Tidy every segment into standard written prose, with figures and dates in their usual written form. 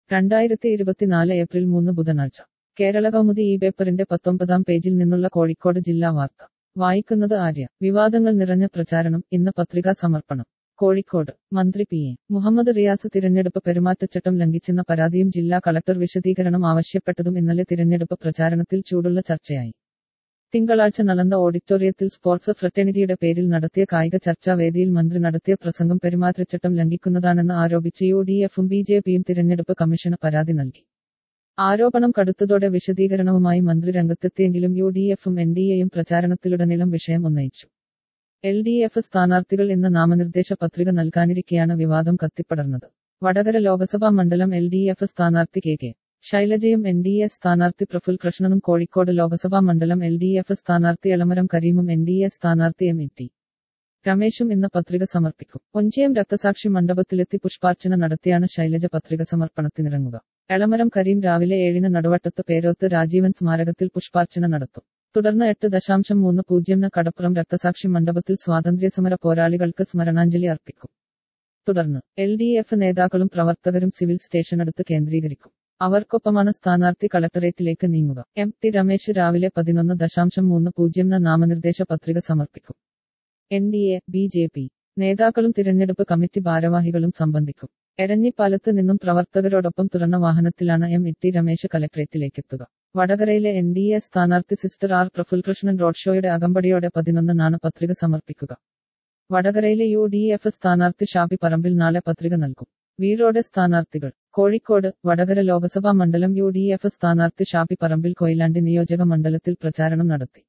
2024 April 3 ബുധനാഴ്ച കേരള കൗമുദി ഈ പേപ്പറിന്റെ 19-ാം പേജിൽ നിന്നുള്ള കോഴിക്കോട് ജില്ലാ വാർത്ത വായിക്കുന്നത് ആര്യ. വിവാദങ്ങൾ നിറഞ്ഞ പ്രചാരണം, ഇന്ന് പത്രികാ സമർപ്പണം. കോഴിക്കോട് മന്ത്രി പി എ മുഹമ്മദ് റിയാസ് തിരഞ്ഞെടുപ്പ് പെരുമാറ്റച്ചട്ടം ലംഘിച്ചെന്ന പരാതിയും ജില്ലാ കളക്ടർ വിശദീകരണം ആവശ്യപ്പെട്ടതും ഇന്നലെ തിരഞ്ഞെടുപ്പ് പ്രചാരണത്തിൽ ചൂടുള്ള ചർച്ചയായി. തിങ്കളാഴ്ച നളന്ദ ഓഡിറ്റോറിയത്തിൽ സ്പോർട്സ് ഫ്രറ്റേണിറ്റിയുടെ പേരിൽ നടത്തിയ കായിക ചർച്ചാ വേദിയിൽ മന്ത്രി നടത്തിയ പ്രസംഗം പെരുമാറ്റച്ചട്ടം ലംഘിക്കുന്നതാണെന്ന് ആരോപിച്ച് UDF-ഉം BJP-യും തിരഞ്ഞെടുപ്പ് കമ്മീഷന് പരാതി നൽകി. ആരോപണം കടുത്തതോടെ വിശദീകരണവുമായി മന്ത്രി രംഗത്തെത്തിയെങ്കിലും UDF-ഉം NDA-യും പ്രചാരണത്തിലുടനീളം വിഷയം ഉന്നയിച്ചു. LDF സ്ഥാനാർത്ഥികൾ ഇന്ന് നാമനിർദ്ദേശ പത്രിക നൽകാനിരിക്കെയാണ് വിവാദം കത്തിപ്പടർന്നത്. വടകര ലോക്സഭാ മണ്ഡലം LDF സ്ഥാനാർത്ഥി കെ ശൈലജയും NDA സ്ഥാനാർത്ഥി പ്രഫുൽ കൃഷ്ണനും കോഴിക്കോട് ലോക്സഭാ മണ്ഡലം LDF സ്ഥാനാർത്ഥി എളമരം കരീമും NDA സ്ഥാനാർത്ഥി MT രമേശും ഇന്ന് പത്രിക സമർപ്പിക്കും. ഒഞ്ചിയം രക്തസാക്ഷി മണ്ഡപത്തിലെത്തി പുഷ്പാർച്ചന നടത്തിയാണ് ശൈലജ പത്രിക സമർപ്പണത്തിനിറങ്ങുക. എളമരം കരീം രാവിലെ 7-ന് നടുവട്ടത്ത് പേരോത്ത് രാജീവൻ സ്മാരകത്തിൽ പുഷ്പാർച്ചന നടത്തും. തുടർന്ന് 8.30-ന് കടപ്പുറം രക്തസാക്ഷി മണ്ഡപത്തിൽ സ്വാതന്ത്ര്യസമര പോരാളികൾക്ക് സ്മരണാഞ്ജലി അർപ്പിക്കും. തുടർന്ന് LDF നേതാക്കളും പ്രവർത്തകരും സിവിൽ സ്റ്റേഷനടുത്ത് കേന്ദ്രീകരിക്കും. അവർക്കൊപ്പമാണ് സ്ഥാനാർത്ഥി കളക്ടറേറ്റിലേക്ക് നീങ്ങുക. MT രമേശ് രാവിലെ 11.30-ന് നാമനിർദ്ദേശ പത്രിക സമർപ്പിക്കും. NDA, BJP നേതാക്കളും തിരഞ്ഞെടുപ്പ് കമ്മിറ്റി ഭാരവാഹികളും സംബന്ധിക്കും. എരഞ്ഞിപ്പാലത്ത് നിന്നും പ്രവർത്തകരോടൊപ്പം തുറന്ന വാഹനത്തിലാണ് MT രമേശ് കലക്ടറേറ്റിലേക്കെത്തുക. വടകരയിലെ NDA സ്ഥാനാർത്ഥി സിസ്റ്റർ ആർ പ്രഫുൽകൃഷ്ണൻ റോഡ് ഷോയുടെ അകമ്പടിയോടെ 11-നാണ് പത്രിക സമർപ്പിക്കുക. വടകരയിലെ UDF സ്ഥാനാർത്ഥി ഷാബി പറമ്പിൽ നാളെ പത്രിക നൽകും. വീരോടെ സ്ഥാനാർത്ഥികൾ കോഴിക്കോട് വടകര ലോക്സഭാ മണ്ഡലം UDF സ്ഥാനാർത്ഥി ഷാബി പറമ്പിൽ കൊയിലാണ്ടി നിയോജക മണ്ഡലത്തിൽ പ്രചാരണം നടത്തി.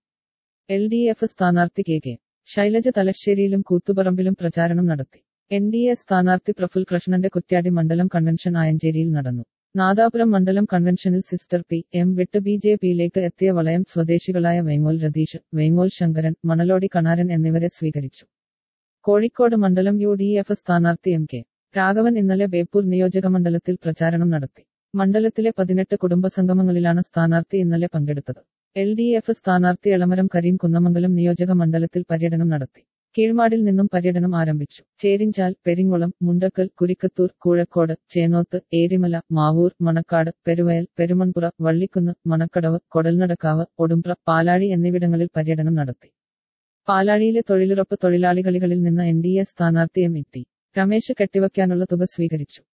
LDF സ്ഥാനാർത്ഥി കെ ശൈലജ തലശ്ശേരിയിലും കൂത്തുപറമ്പിലും പ്രചാരണം നടത്തി. NDA സ്ഥാനാർത്ഥി പ്രഫുൽ കൃഷ്ണന്റെ കുറ്റ്യാടി മണ്ഡലം കൺവെൻഷൻ ആയഞ്ചേരിയിൽ നടന്നു. നാദാപുരം മണ്ഡലം കൺവെൻഷനിൽ സിസ്റ്റർ PM വിട്ട് BJP-യിലേക്ക് എത്തിയ വളയം സ്വദേശികളായ വേങ്ങോൽ രതീഷ്, വേങ്ങോൽ ശങ്കരൻ, മണലോടി കണാരൻ എന്നിവരെ സ്വീകരിച്ചു. കോഴിക്കോട് മണ്ഡലം UDF സ്ഥാനാർത്ഥി MK രാഘവൻ ഇന്നലെ ബേപ്പൂർ നിയോജകമണ്ഡലത്തിൽ പ്രചാരണം നടത്തി. മണ്ഡലത്തിലെ 18 കുടുംബസംഗമങ്ങളിലാണ് സ്ഥാനാർത്ഥി ഇന്നലെ പങ്കെടുത്തത്. LDF സ്ഥാനാർത്ഥി എളമരം കരീം കുന്നമംഗലം നിയോജക മണ്ഡലത്തിൽ പര്യടനം നടത്തി. കീഴ്മാടിൽ നിന്നും പര്യടനം ആരംഭിച്ചു. ചേരിഞ്ചാൽ, പെരിങ്ങുളം, മുണ്ടക്കൽ, കുരിക്കത്തൂർ, കൂഴക്കോട്, ചേന്നോത്ത്, ഏരിമല, മാവൂർ, മണക്കാട്, പെരുവയൽ, പെരുമൺപുറ, വള്ളിക്കുന്ന്, മണക്കടവ്, കൊടൽനടക്കാവ്, ഒടുംപ്ര, പാലാഴി എന്നിവിടങ്ങളിൽ പര്യടനം നടത്തി. പാലാഴിയിലെ തൊഴിലുറപ്പ് തൊഴിലാളികളിൽ നിന്ന് NDA സ്ഥാനാർത്ഥി MT രമേശ് കെട്ടിവയ്ക്കാനുള്ള തുക സ്വീകരിച്ചു.